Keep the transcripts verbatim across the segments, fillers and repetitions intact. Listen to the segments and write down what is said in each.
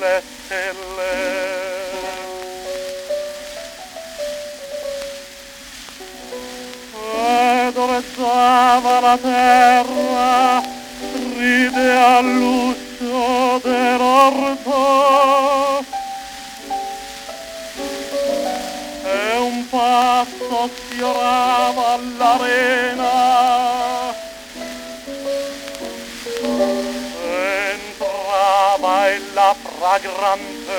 le stelle. Ed orezzava la terra, ride all'uscio dell'orto, e un passo sfiorava l'arena. Entrava e la fragrante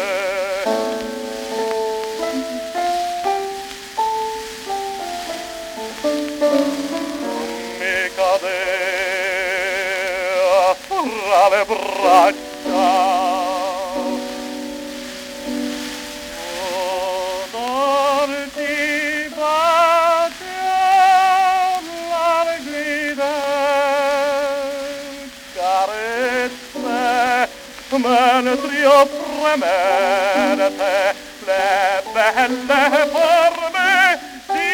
mi cadea fra le braccia. Odor di bacio larghide, carezze, mentre io premette le belle forme di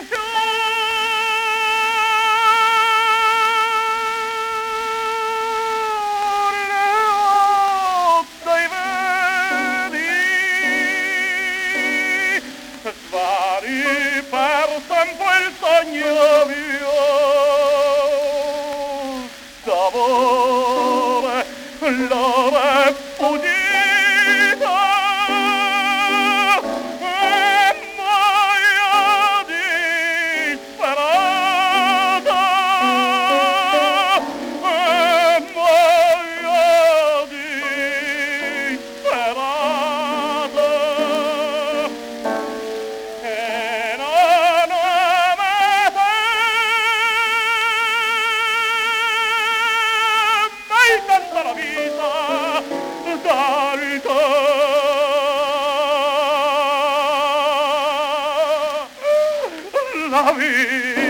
svari per sempre il sogno mio d'amore, l'ora è fuggita e muoio disperata, e muoio disperata. La vita, d'alto, la vita.